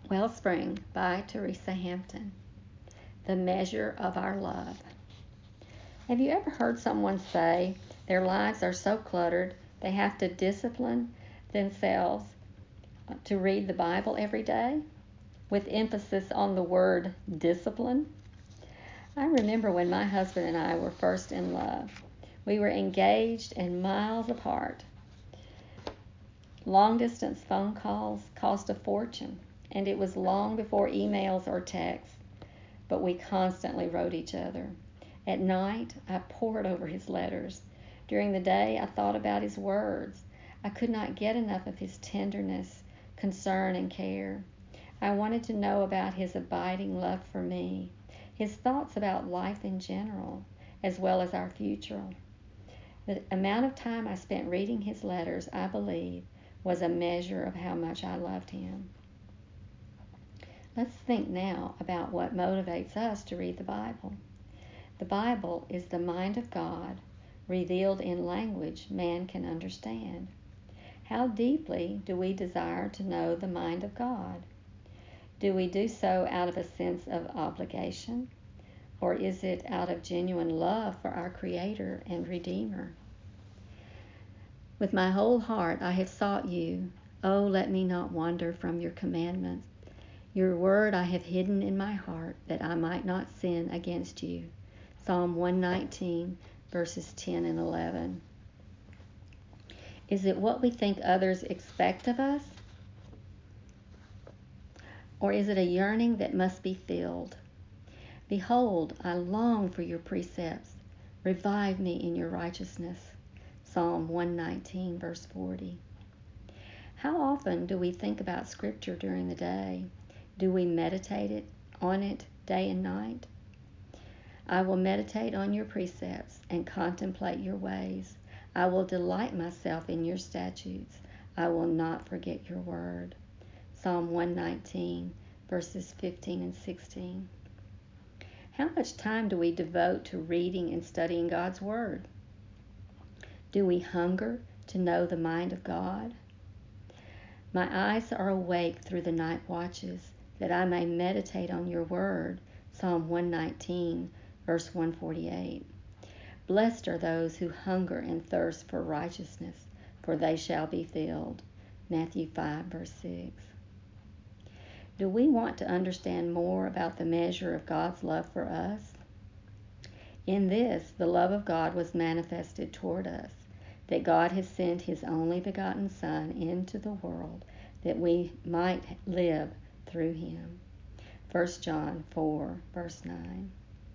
Wellspring by Teresa Hampton. The measure of our love. Have you ever heard someone say their lives are so cluttered they have to discipline themselves to read the Bible every day, with emphasis on the word discipline? I remember when my husband and I were first in love. We were engaged and miles apart. Long-distance phone calls cost a fortune, and it was long before emails or texts, but we constantly wrote each other. At night, I pored over his letters. During the day, I thought about his words. I could not get enough of his tenderness, concern, and care. I wanted to know about his abiding love for me, his thoughts about life in general, as well as our future. The amount of time I spent reading his letters, I believe, was a measure of how much I loved him. Let's think now about what motivates us to read the Bible. The Bible is the mind of God, revealed in language man can understand. How deeply do we desire to know the mind of God? Do we do so out of a sense of obligation, or is it out of genuine love for our Creator and Redeemer? With my whole heart I have sought you. Oh, let me not wander from your commandments. Your word I have hidden in my heart, that I might not sin against you. Psalm 119, verses 10 and 11. Is it what we think others expect of us? Or is it a yearning that must be filled? Behold, I long for your precepts. Revive me in your righteousness. Psalm 119, verse 40. How often do we think about Scripture during the day? Do we meditate on it day and night? I will meditate on your precepts and contemplate your ways. I will delight myself in your statutes. I will not forget your word. Psalm 119, verses 15 and 16. How much time do we devote to reading and studying God's word? Do we hunger to know the mind of God? My eyes are awake through the night watches, that I may meditate on your word. Psalm 119, verse 148. Blessed are those who hunger and thirst for righteousness, for they shall be filled. Matthew 5, verse 6. Do we want to understand more about the measure of God's love for us? In this, the love of God was manifested toward us, that God has sent his only begotten Son into the world, that we might live through him. 1 John 4, verse 9.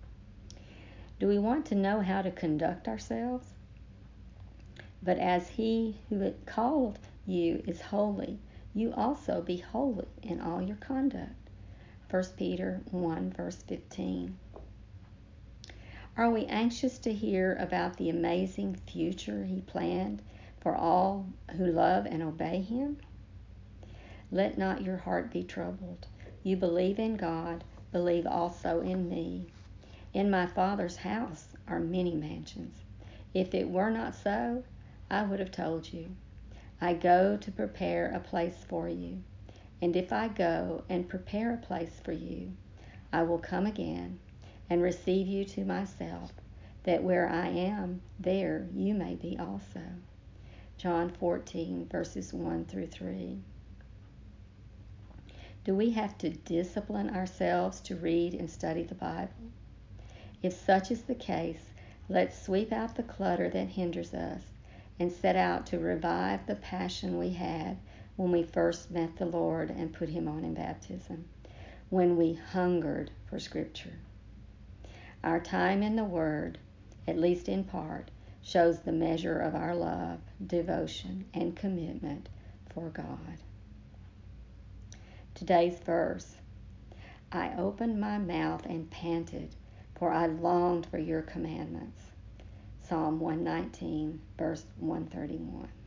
Do we want to know how to conduct ourselves? But as he who had called you is holy, you also be holy in all your conduct. 1 Peter 1, verse 15. Are we anxious to hear about the amazing future he planned for all who love and obey him? Let not your heart be troubled. You believe in God, believe also in me. In my Father's house are many mansions. If it were not so, I would have told you. I go to prepare a place for you. And if I go and prepare a place for you, I will come again and receive you to myself, that where I am, there you may be also. John 14, verses 1 through 3. Do we have to discipline ourselves to read and study the Bible? If such is the case, let's sweep out the clutter that hinders us and set out to revive the passion we had when we first met the Lord and put him on in baptism, when we hungered for Scripture. Our time in the Word, at least in part, shows the measure of our love, devotion, and commitment for God. Today's verse: I opened my mouth and panted, for I longed for your commandments. Psalm 119, verse 131.